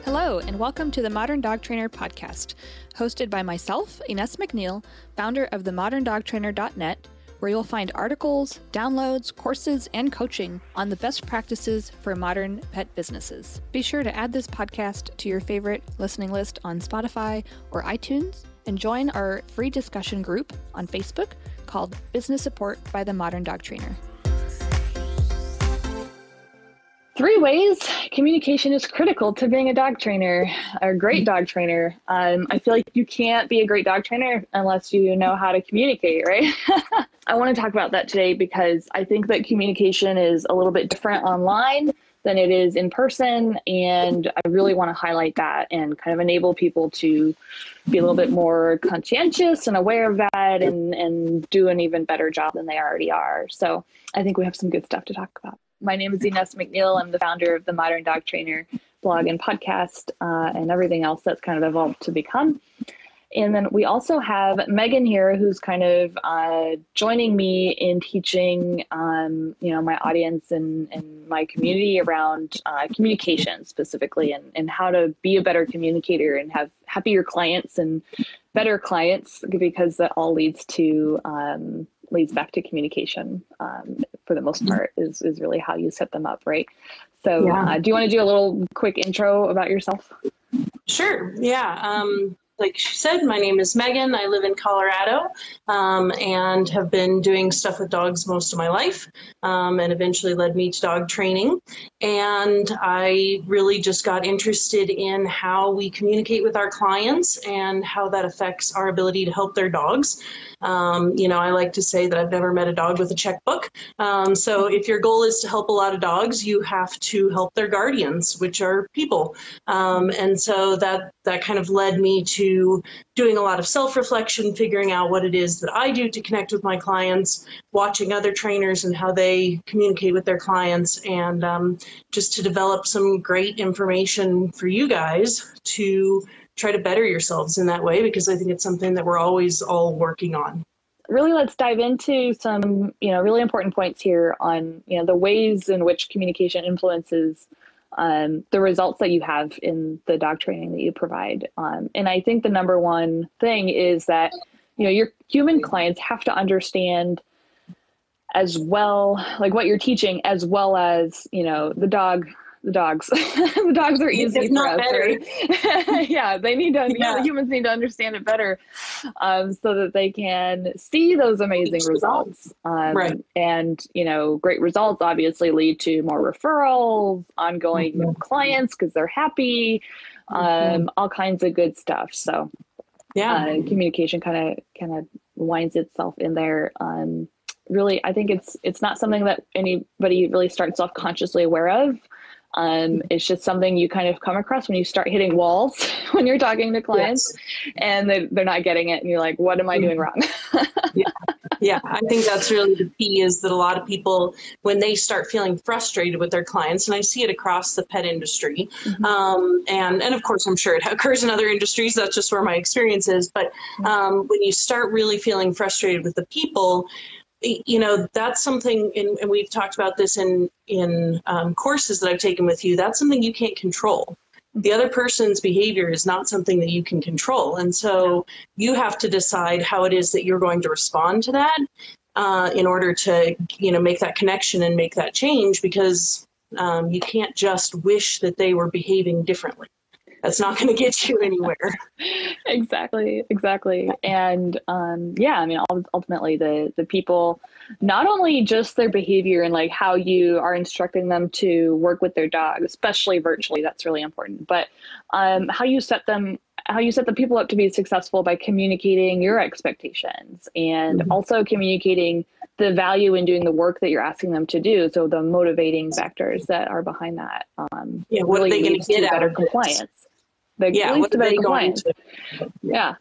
Hello, and welcome to the Modern Dog Trainer podcast, hosted by myself, Ines McNeil, founder of themoderndogtrainer.net, where you'll find articles, downloads, courses, and coaching on the best practices for modern pet businesses. Be sure to add this podcast to your favorite listening list on Spotify or iTunes, and join our free discussion group on Facebook called Business Support by the Modern Dog Trainer. 3 ways communication is critical to being a dog trainer, a great dog trainer. I feel like you can't be a great dog trainer unless you know how to communicate, right? I want to talk about that today because I think that communication is a little bit different online than it is in person. And I really want to highlight that and kind of enable people to be a little bit more conscientious and aware of that and do an even better job than they already are. So I think we have some good stuff to talk about. My name is Ines McNeil. I'm the founder of the Modern Dog Trainer blog and podcast and everything else that's kind of evolved to become. And then we also have Megan here, who's kind of joining me in teaching, my audience and my community around communication specifically and how to be a better communicator and have happier clients and better clients, because that all leads back to communication for the most part is really how you set them up, right? So do you want to do a little quick intro about yourself? Sure. Yeah. Like she said, my name is Megan. I live in Colorado and have been doing stuff with dogs most of my life and eventually led me to dog training. And I really just got interested in how we communicate with our clients and how that affects our ability to help their dogs. I like to say that I've never met a dog with a checkbook. So if your goal is to help a lot of dogs, you have to help their guardians, which are people. And so that kind of led me to doing a lot of self-reflection, figuring out what it is that I do to connect with my clients, watching other trainers and how they communicate with their clients, and just to develop some great information for you guys to try to better yourselves in that way, because I think it's something that we're always all working on. Really, let's dive into some, really important points here on, the ways in which communication influences the results that you have in the dog training that you provide. And I think the number one thing is that, your human clients have to understand as well, like what you're teaching, as well as, the dogs. The dogs are easy for us, right? Yeah, they need to. Yeah, the humans need to understand it better, so that they can see those amazing results. Right. And great results obviously lead to more referrals, ongoing clients because they're happy, all kinds of good stuff. So, communication kind of winds itself in there. Really, I think it's not something that anybody really starts off consciously aware of. It's just something you kind of come across when you start hitting walls when you're talking to clients. Yes. And they're not getting it. And you're like, what am I doing wrong? Yeah, I think that's really the key, is that a lot of people, when they start feeling frustrated with their clients, and I see it across the pet industry, and of course, I'm sure it occurs in other industries. That's just where my experience is. But when you start really feeling frustrated with the people, that's something, and we've talked about this in courses that I've taken with you, that's something you can't control. The other person's behavior is not something that you can control. And so you have to decide how it is that you're going to respond to that in order to, make that connection and make that change, because you can't just wish that they were behaving differently. That's not going to get you anywhere. Exactly. And ultimately the people, not only just their behavior and like how you are instructing them to work with their dog, especially virtually, that's really important, but how you set the people up to be successful by communicating your expectations and also communicating the value in doing the work that you're asking them to do. So the motivating factors that are behind that what are they going to get better compliance. What are they going to? Yeah.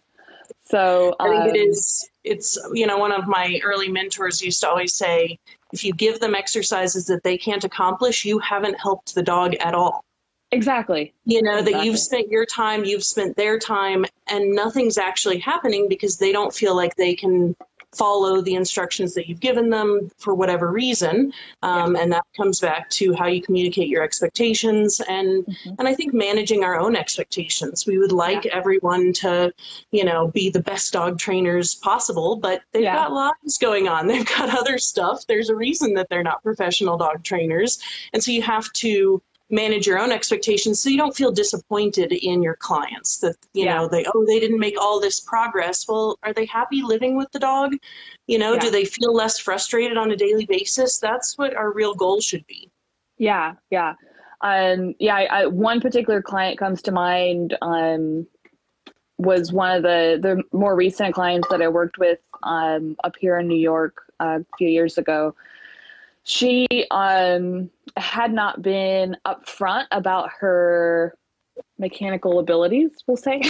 So I think it's one of my early mentors used to always say, if you give them exercises that they can't accomplish, you haven't helped the dog at all. Exactly. That you've spent your time, you've spent their time, and nothing's actually happening because they don't feel like they can follow the instructions that you've given them for whatever reason. And that comes back to how you communicate your expectations and I think managing our own expectations. We would like everyone to, you know, be the best dog trainers possible, but they've got lives going on. They've got other stuff. There's a reason that they're not professional dog trainers. And so you have to manage your own expectations so you don't feel disappointed in your clients that, you know, they didn't make all this progress. Well, are they happy living with the dog? You know, do they feel less frustrated on a daily basis? That's what our real goal should be. Yeah. Yeah. One particular client comes to mind, was one of the more recent clients that I worked with, up here in New York a few years ago. She had not been upfront about her mechanical abilities, we'll say.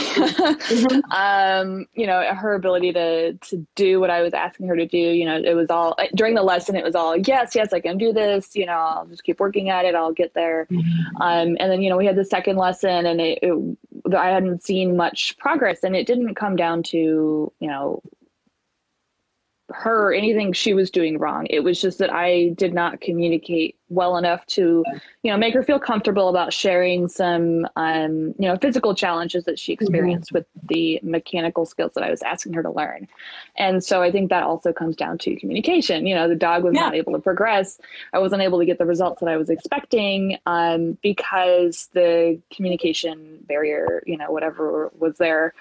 You know, her ability to do what I was asking her to do. You know, it was all during the lesson. It was all yes, I can do this. You know, I'll just keep working at it. I'll get there. And then, you know, we had the second lesson, and I hadn't seen much progress, and it didn't come down to, you know, her anything she was doing wrong. It was just that I did not communicate well enough to, you know, make her feel comfortable about sharing some, you know, physical challenges that she experienced with the mechanical skills that I was asking her to learn. And so I think that also comes down to communication. You know, the dog was not able to progress. I wasn't able to get the results that I was expecting, because the communication barrier, you know, whatever was there,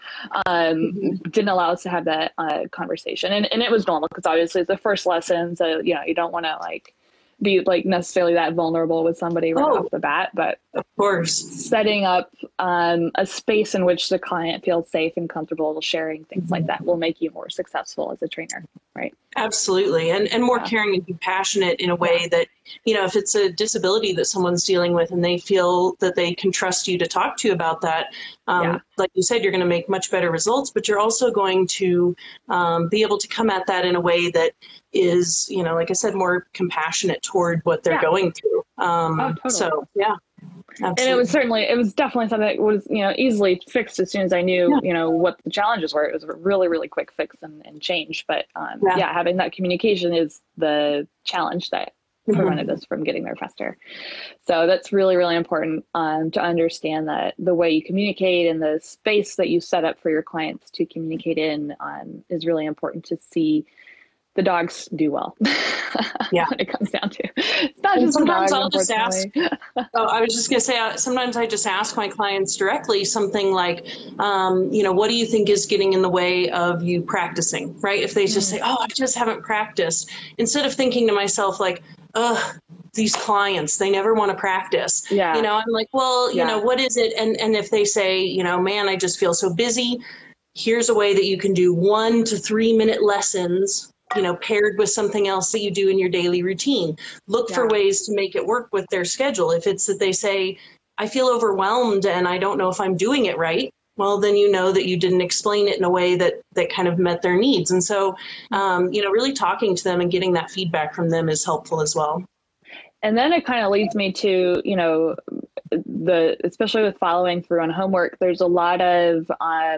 didn't allow us to have that conversation. And it was normal because obviously it's the first lesson. So, you know, you don't want to like be like necessarily that vulnerable with somebody right off the bat, but of course setting up a space in which the client feels safe and comfortable sharing things like that will make you more successful as a trainer, right? Absolutely. And more caring and compassionate in a way that, you know, if it's a disability that someone's dealing with and they feel that they can trust you to talk to you about that, like you said, you're going to make much better results, but you're also going to be able to come at that in a way that is, you know, like I said, more compassionate toward what they're going through. Totally. So, yeah. Absolutely. And it was definitely something that was, you know, easily fixed as soon as I knew, you know, what the challenges were. It was a really, really quick fix and change. But having that communication is the challenge that prevented us from getting there faster. So that's really, really important to understand that the way you communicate and the space that you set up for your clients to communicate in is really important to see the dogs do well. When it comes down to it's not just sometimes dog, I'll just ask. I was just going to say, sometimes I just ask my clients directly something like, you know, what do you think is getting in the way of you practicing? Right? If they just say, oh, I just haven't practiced, instead of thinking to myself like, ugh, these clients, they never want to practice. You know, I'm like, well, you know, what is it? And if they say, you know, man, I just feel so busy. Here's a way that you can do 1 to 3 minute lessons, you know, paired with something else that you do in your daily routine. Look for ways to make it work with their schedule. If it's that they say, I feel overwhelmed and I don't know if I'm doing it right, well, then you know that you didn't explain it in a way that kind of met their needs. And so, you know, really talking to them and getting that feedback from them is helpful as well. And then it kind of leads me to, you know, especially with following through on homework, there's a lot of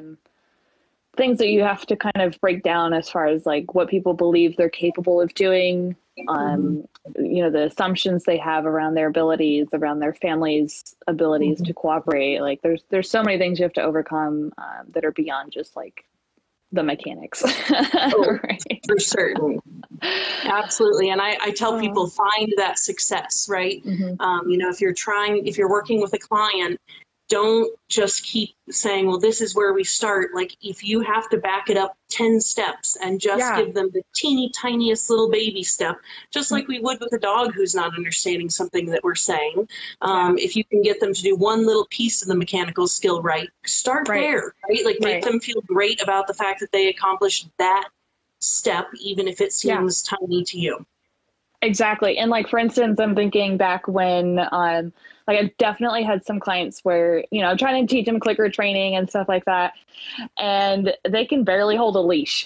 things that you have to kind of break down as far as like what people believe they're capable of doing, you know, the assumptions they have around their abilities, around their family's abilities to cooperate. Like there's so many things you have to overcome that are beyond just like the mechanics. Right? For certain. Absolutely. And I tell people, find that success, right? You know, if you're working with a client, don't just keep saying, well, this is where we start. Like if you have to back it up 10 steps and just give them the teeny tiniest little baby step, just like we would with a dog who's not understanding something that we're saying. If you can get them to do one little piece of the mechanical skill right, start there, right? Like make them feel great about the fact that they accomplished that step, even if it seems tiny to you. Exactly. And like, for instance, I'm thinking back when, like I definitely had some clients where, you know, I'm trying to teach them clicker training and stuff like that. And they can barely hold a leash,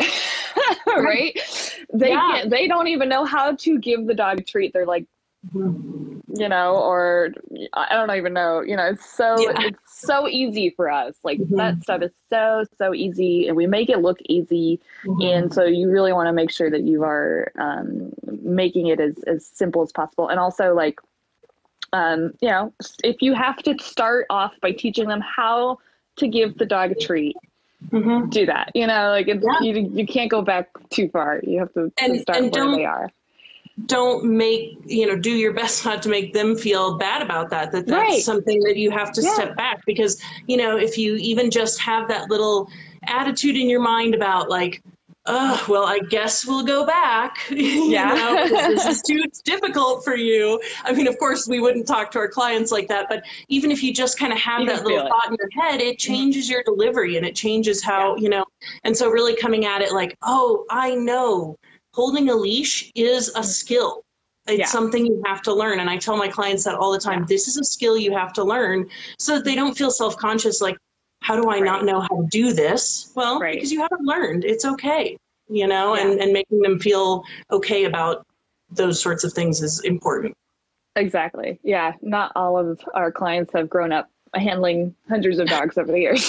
right? They don't even know how to give the dog a treat. They're like you know, or I don't even know, you know, it's so easy for us. Like that stuff is so easy, and we make it look easy. And so you really want to make sure that you are making it as simple as possible. And also, like, you know, if you have to start off by teaching them how to give the dog a treat, do that. You know, like you can't go back too far. You have to start where they are. Don't make, you know, do your best not to make them feel bad about that's right. Something that you have to step back, because, you know, if you even just have that little attitude in your mind about like, oh, well, I guess we'll go back. You know, this is too difficult for you. I mean, of course, we wouldn't talk to our clients like that, but even if you just kind of have that little thought in your head, it changes your delivery, and it changes how, you know, and so really coming at it like, oh, I know holding a leash is a skill. It's something you have to learn. And I tell my clients that all the time. This is a skill you have to learn, so that they don't feel self-conscious like, how do I not know how to do this? Well, because you haven't learned. It's okay, you know, and making them feel okay about those sorts of things is important. Exactly. Yeah. Not all of our clients have grown up handling hundreds of dogs over the years.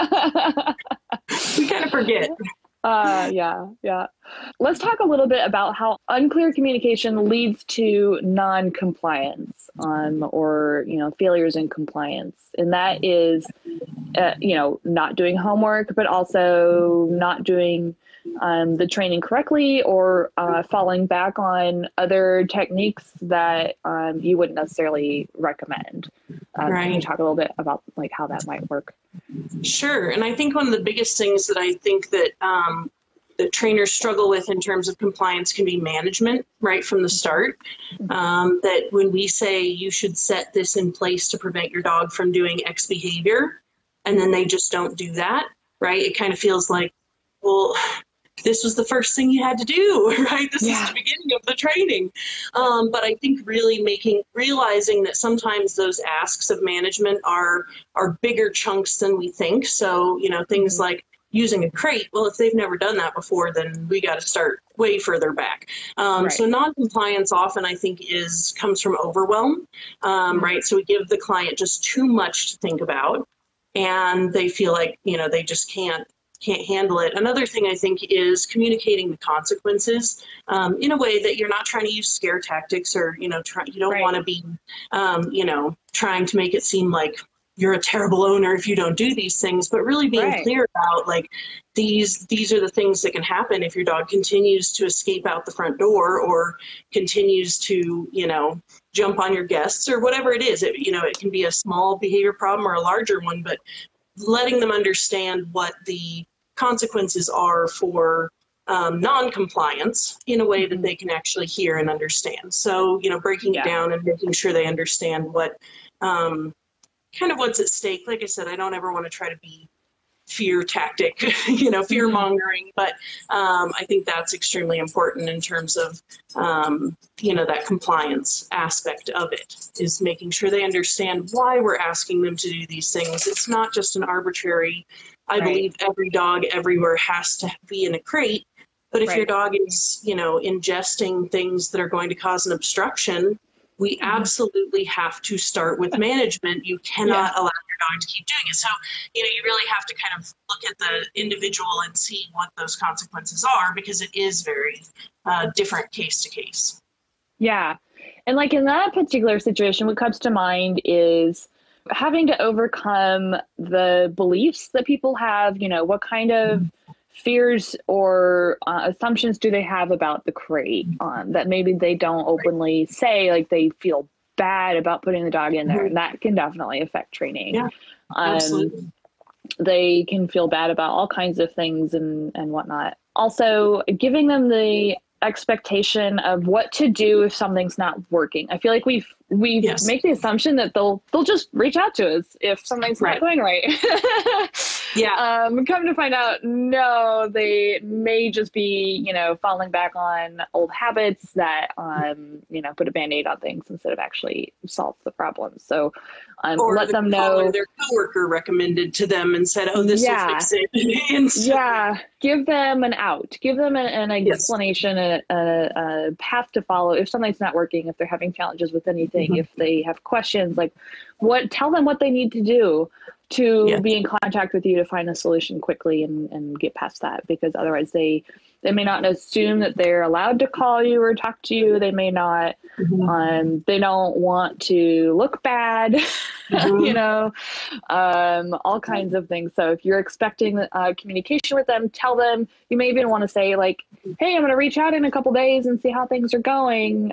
We kind of forget. Yeah. Let's talk a little bit about how unclear communication leads to non-compliance, or, you know, failures in compliance. And that is, you know, not doing homework, but also not doing the training correctly, or falling back on other techniques that you wouldn't necessarily recommend. Can you talk a little bit about like how that might work? Sure. And I think one of the biggest things that I think that that trainers struggle with in terms of compliance can be management right from the start. That when we say you should set this in place to prevent your dog from doing X behavior, and then they just don't do that, right? It kind of feels like, well, this was the first thing you had to do, right? This is the beginning of the training. But I think really realizing that sometimes those asks of management are bigger chunks than we think. So, you know, things like using a crate. Well, if they've never done that before, then we got to start way further back. So non-compliance often, I think, comes from overwhelm, right? So we give the client just too much to think about, and they feel like, you know, they just can't handle it. Another thing I think is communicating the consequences in a way that you're not trying to use scare tactics, or, you know, you don't want to be, you know, trying to make it seem like you're a terrible owner if you don't do these things, but really being clear about like, these are the things that can happen if your dog continues to escape out the front door, or continues to, you know, jump on your guests, or whatever it is. You know, it can be a small behavior problem or a larger one, but letting them understand what the consequences are for non-compliance in a way that they can actually hear and understand. So, you know, breaking it down and making sure they understand what kind of what's at stake. Like I said, I don't ever want to try to be fear tactic, you know, fear mongering, but I think that's extremely important in terms of, you know, that compliance aspect of it, is making sure they understand why we're asking them to do these things. It's not just an arbitrary, I believe every dog everywhere has to be in a crate, but if your dog is, you know, ingesting things that are going to cause an obstruction, we absolutely have to start with management. You cannot allow your dog to keep doing it. So, you know, you really have to kind of look at the individual and see what those consequences are, because it is very different case to case. Yeah. And like in that particular situation, what comes to mind is having to overcome the beliefs that people have. You know, what kind of fears or assumptions do they have about the crate that maybe they don't openly say, like they feel bad about putting the dog in there. And that can definitely affect training. Yeah, absolutely. They can feel bad about all kinds of things and whatnot. Also, giving them the expectation of what to do if something's not working. I feel like we make the assumption that they'll just reach out to us if something's not going right. Yeah. Come to find out, no, they may just be, falling back on old habits that, put a Band-Aid on things instead of actually solve the problem. So Or let them know. their coworker recommended to them and said, "Oh, this will Yeah. fix it." Yeah. Give them an out. Give them an Yes. explanation, a path to follow. If something's not working, if they're having challenges with anything, if they have questions, tell them what they need to do to be in contact with you to find a solution quickly and get past that, because otherwise they may not assume that they're allowed to call you or talk to you. They may not, they don't want to look bad, all kinds of things. So if you're expecting communication with them, tell them. You may even want to say hey, I'm going to reach out in a couple days and see how things are going,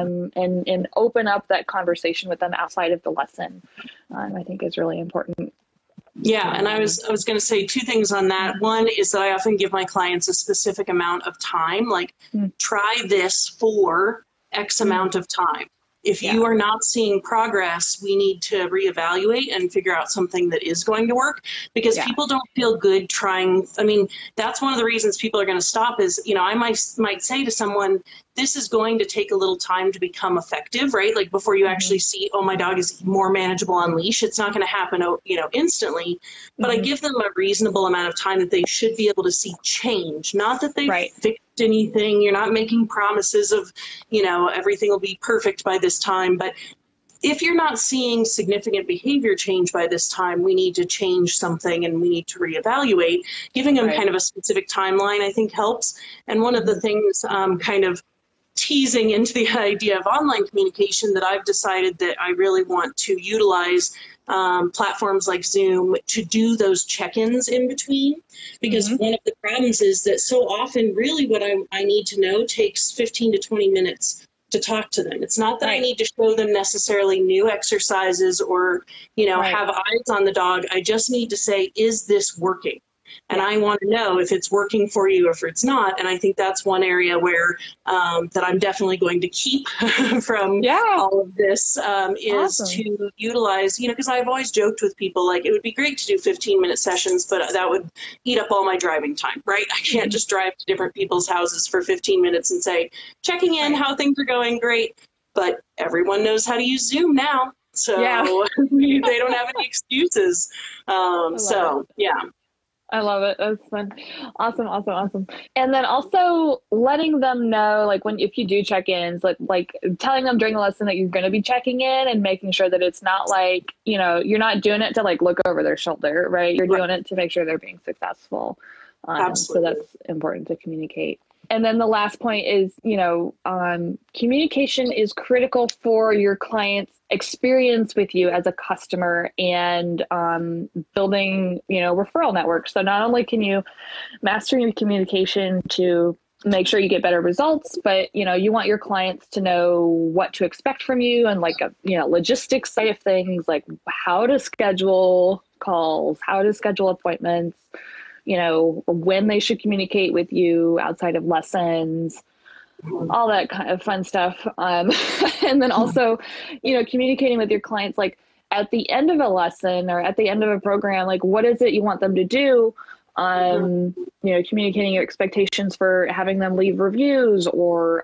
and open up that conversation with them outside of the lesson. I think is really important. Yeah, and I was going to say two things on that. One is that I often give my clients a specific amount of time, try this for X amount of time. If you are not seeing progress, we need to reevaluate and figure out something that is going to work, because people don't feel good trying. I mean, that's one of the reasons people are going to stop is, I might say to someone, this is going to take a little time to become effective, right? Like before you actually see, oh, my dog is more manageable on leash. It's not going to happen, instantly. But I give them a reasonable amount of time that they should be able to see change. Not that they've fixed anything. You're not making promises of, everything will be perfect by this time. But if you're not seeing significant behavior change by this time, we need to change something and we need to reevaluate. Giving them kind of a specific timeline, I think, helps. And one of the things kind of teasing into the idea of online communication that I've decided that I really want to utilize platforms like Zoom to do those check-ins in between, because one of the problems is that so often really what I need to know takes 15 to 20 minutes to talk to them. It's not that I need to show them necessarily new exercises or, have eyes on the dog. I just need to say, is this working? And I want to know if it's working for you or if it's not. And I think that's one area where that I'm definitely going to keep from all of this is to utilize, because I've always joked with people, it would be great to do 15-minute sessions, but that would eat up all my driving time, right? I can't just drive to different people's houses for 15 minutes and say, checking in, how things are going, great. But everyone knows how to use Zoom now. So they don't have any excuses. I love it. That's fun. Awesome. And then also letting them know, if you do check-ins, like telling them during the lesson that you're going to be checking in and making sure that it's not you're not doing it to look over their shoulder, right? You're doing it to make sure they're being successful. So that's important to communicate. And then the last point is, communication is critical for your client's experience with you as a customer and building, referral networks. So not only can you master your communication to make sure you get better results, but, you want your clients to know what to expect from you and logistics side of things, like how to schedule calls, how to schedule appointments, when they should communicate with you outside of lessons, all that kind of fun stuff. And then also, communicating with your clients, at the end of a lesson or at the end of a program, what is it you want them to do? Communicating your expectations for having them leave reviews or,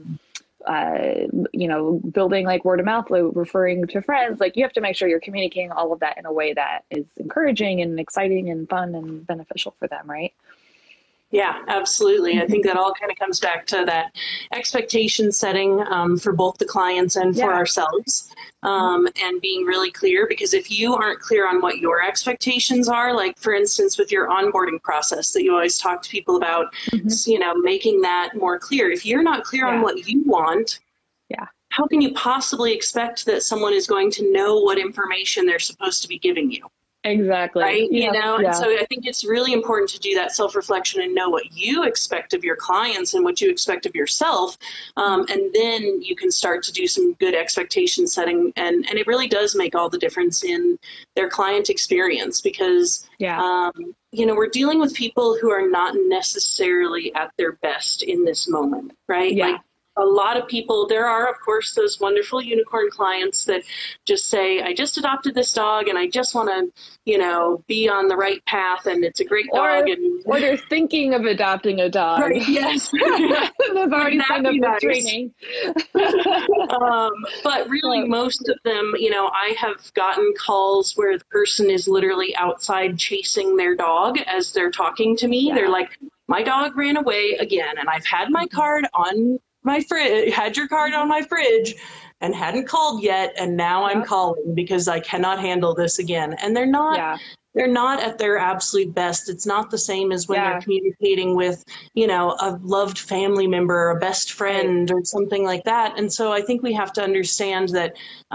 building word of mouth, referring to friends. You have to make sure you're communicating all of that in a way that is encouraging and exciting and fun and beneficial for them, right? Yeah, absolutely. I think that all kind of comes back to that expectation setting for both the clients and for ourselves, and being really clear, because if you aren't clear on what your expectations are, for instance, with your onboarding process that you always talk to people about, making that more clear. If you're not clear on what you want, how can you possibly expect that someone is going to know what information they're supposed to be giving you? Exactly. Right. And so I think it's really important to do that self-reflection and know what you expect of your clients and what you expect of yourself. And then you can start to do some good expectation setting. And it really does make all the difference in their client experience because, we're dealing with people who are not necessarily at their best in this moment. Right. a lot of people, there are, of course, those wonderful unicorn clients that just say, I just adopted this dog and I just want to, be on the right path and it's a great dog. Or they're thinking of adopting a dog. Right, yes. They've already signed up for training. But really, most of them, I have gotten calls where the person is literally outside chasing their dog as they're talking to me. Yeah. They're like, my dog ran away again, and I've had my card on my fridge, had your card on my fridge and hadn't called yet. And now I'm calling because I cannot handle this again. And they're not at their absolute best. It's not the same as when they're communicating with, a loved family member or a best friend or something like that. And so I think we have to understand that,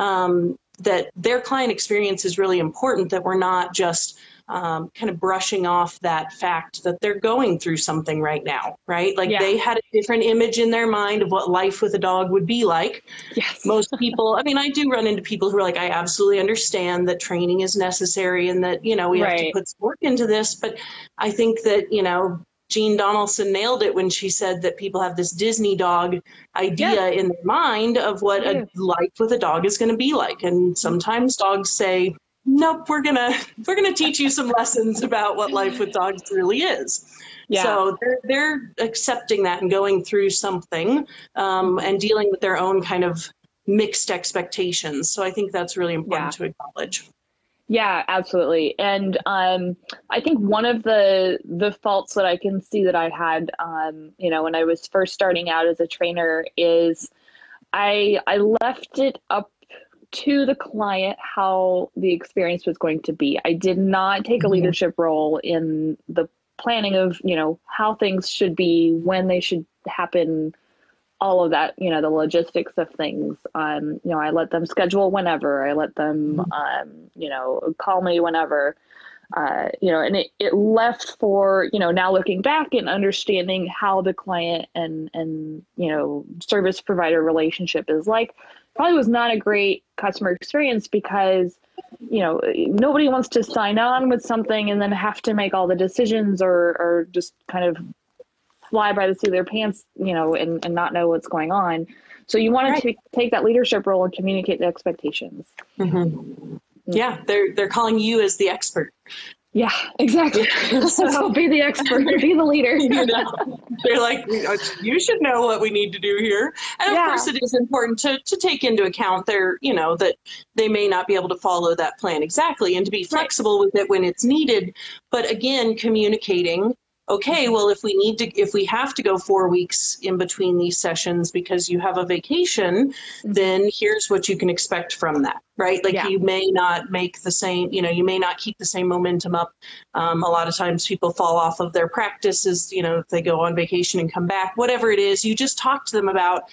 that their client experience is really important, that we're not just kind of brushing off that fact that they're going through something right now, right? Like they had a different image in their mind of what life with a dog would be like. Yes. Most people, I mean, I do run into people who are like, I absolutely understand that training is necessary and that, we have to put some work into this. But I think that, Jean Donaldson nailed it when she said that people have this Disney dog idea in their mind of what a life with a dog is going to be like. And sometimes dogs say, nope, we're gonna teach you some lessons about what life with dogs really is. Yeah. So they're accepting that and going through something and dealing with their own kind of mixed expectations. So I think that's really important to acknowledge. Yeah, absolutely. And I think one of the faults that I can see that I had, when I was first starting out as a trainer is I left it up to the client how the experience was going to be. I did not take a leadership role in the planning of, how things should be, when they should happen, all of that, the logistics of things. I let them schedule whenever. I let them, call me whenever. And it left for, now looking back and understanding how the client and service provider relationship is like, probably was not a great customer experience because, nobody wants to sign on with something and then have to make all the decisions or just kind of fly by the seat of their pants, and not know what's going on. So you want to take that leadership role and communicate the expectations. Mm-hmm. Yeah, they're calling you as the expert. Yeah, exactly. So be the expert, be the leader. They're like, you should know what we need to do here. And of course, it is important to take into account that they may not be able to follow that plan exactly and to be flexible with it when it's needed. But again, communicating, okay, well, if we have to go 4 weeks in between these sessions because you have a vacation, then here's what you can expect from that, right? Like you may not make the same, you may not keep the same momentum up. A lot of times people fall off of their practices, if they go on vacation and come back, whatever it is, you just talk to them about,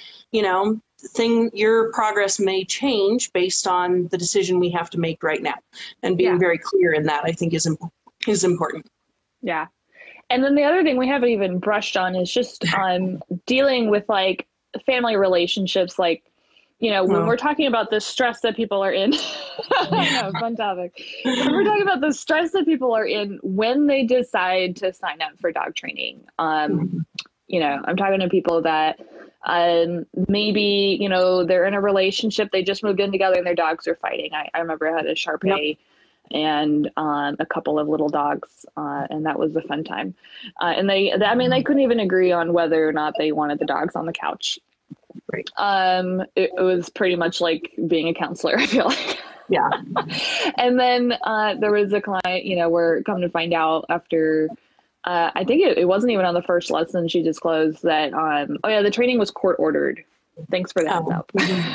your progress may change based on the decision we have to make right now. And being very clear in that, I think is important. Yeah. And then the other thing we haven't even brushed on is just dealing with like family relationships, like, when we're talking about the stress that people are in, I know, fun topic. When we're talking about the stress that people are in when they decide to sign up for dog training, I'm talking to people that maybe, they're in a relationship, they just moved in together and their dogs are fighting. I remember I had a Shar-Pei and a couple of little dogs, and that was a fun time. And they couldn't even agree on whether or not they wanted the dogs on the couch. Right. It was pretty much like being a counselor, I feel like. Yeah. And then there was a client, where come to find out after, I think it wasn't even on the first lesson, she disclosed that, the training was court ordered. Thanks for the heads up.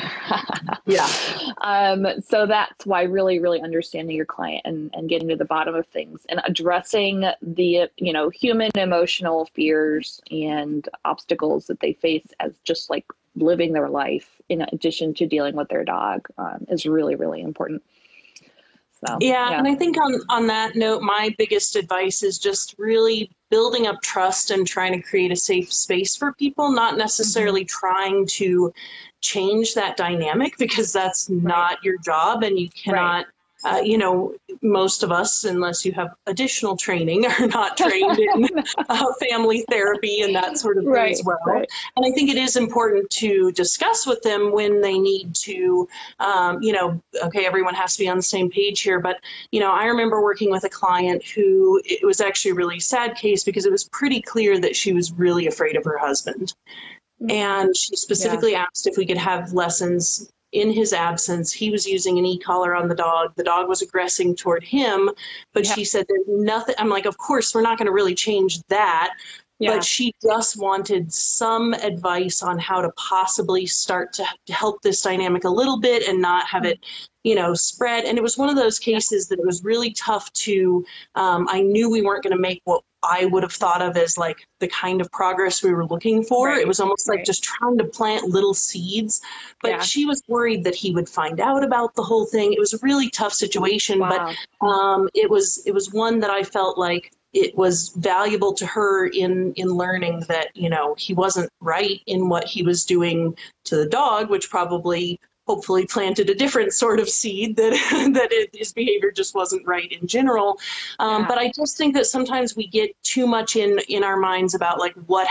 So that's why really, really understanding your client and getting to the bottom of things and addressing the, human emotional fears and obstacles that they face as just like living their life in addition to dealing with their dog is really, really important. So, and I think on that note, my biggest advice is just really building up trust and trying to create a safe space for people, not necessarily trying to change that dynamic because that's not your job and you cannot most of us, unless you have additional training, are not trained in family therapy and that sort of thing as well. Right. And I think it is important to discuss with them when they need to, okay, everyone has to be on the same page here. But, I remember working with a client who, it was actually a really sad case because it was pretty clear that she was really afraid of her husband. And she specifically asked if we could have lessons in his absence. He was using an e-collar on the dog. The dog was aggressing toward him, but she said there's nothing. I'm like, of course, we're not going to really change that. Yeah. But she just wanted some advice on how to possibly start to help this dynamic a little bit and not have it, spread. And it was one of those cases that it was really tough to, I knew we weren't going to make what I would have thought of as like the kind of progress we were looking for. Right. It was almost like just trying to plant little seeds, but she was worried that he would find out about the whole thing. It was a really tough situation, but it was one that I felt like it was valuable to her in learning that, he wasn't right in what he was doing to the dog, which probably hopefully planted a different sort of seed that his behavior just wasn't right in general. But I just think that sometimes we get too much in our minds about like what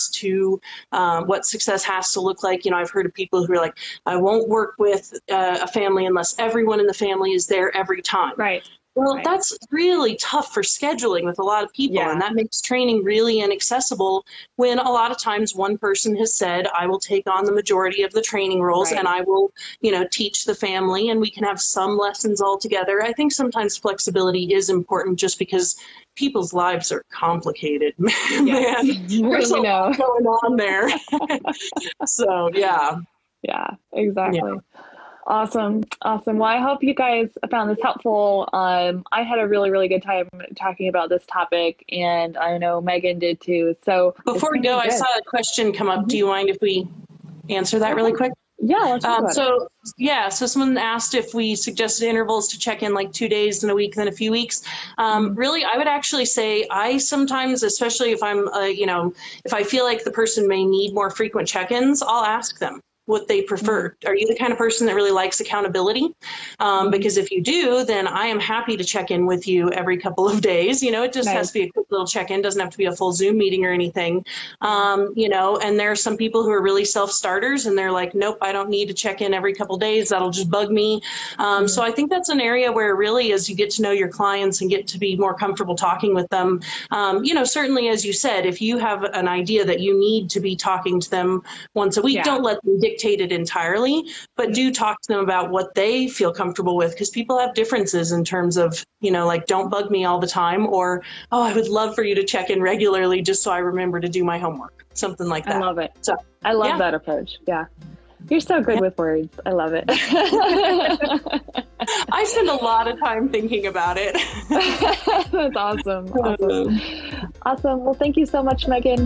success has to look like. I've heard of people who are like, I won't work with a family unless everyone in the family is there every time. Right. Well, that's really tough for scheduling with a lot of people, and that makes training really inaccessible when a lot of times one person has said, I will take on the majority of the training roles and I will, teach the family and we can have some lessons all together. I think sometimes flexibility is important just because people's lives are complicated. Man, there's a lot going on there. So, yeah. Yeah, exactly. Yeah. Awesome. Well, I hope you guys found this helpful. I had a really, really good time talking about this topic, and I know Megan did too. So before we go, I saw a question come up. Do you mind if we answer that really quick? Yeah. Let's talk about it. So someone asked if we suggested intervals to check in like 2 days in a week, then a few weeks. Really, I would actually say I sometimes, especially if I'm, if I feel like the person may need more frequent check-ins, I'll ask them what they prefer. Are you the kind of person that really likes accountability? Because if you do, then I am happy to check in with you every couple of days. It just has to be a quick little check-in. Doesn't have to be a full Zoom meeting or anything. And there are some people who are really self-starters and they're like, nope, I don't need to check in every couple of days. That'll just bug me. So I think that's an area where really, as you get to know your clients and get to be more comfortable talking with them, certainly, as you said, if you have an idea that you need to be talking to them once a week, don't let them dictate it entirely, but do talk to them about what they feel comfortable with, because people have differences in terms of, like, don't bug me all the time, or, oh, I would love for you to check in regularly just so I remember to do my homework, something like that. I love it. So I love that approach. Yeah. You're so good with words. I love it. I spend a lot of time thinking about it. That's awesome. Awesome. Well, thank you so much, Megan.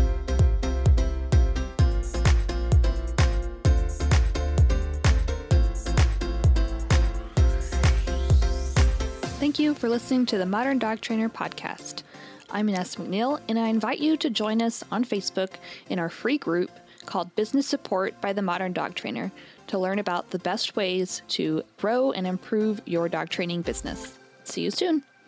Thank you for listening to the Modern Dog Trainer podcast. I'm Ines McNeil, and I invite you to join us on Facebook in our free group called Business Support by the Modern Dog Trainer to learn about the best ways to grow and improve your dog training business. See you soon.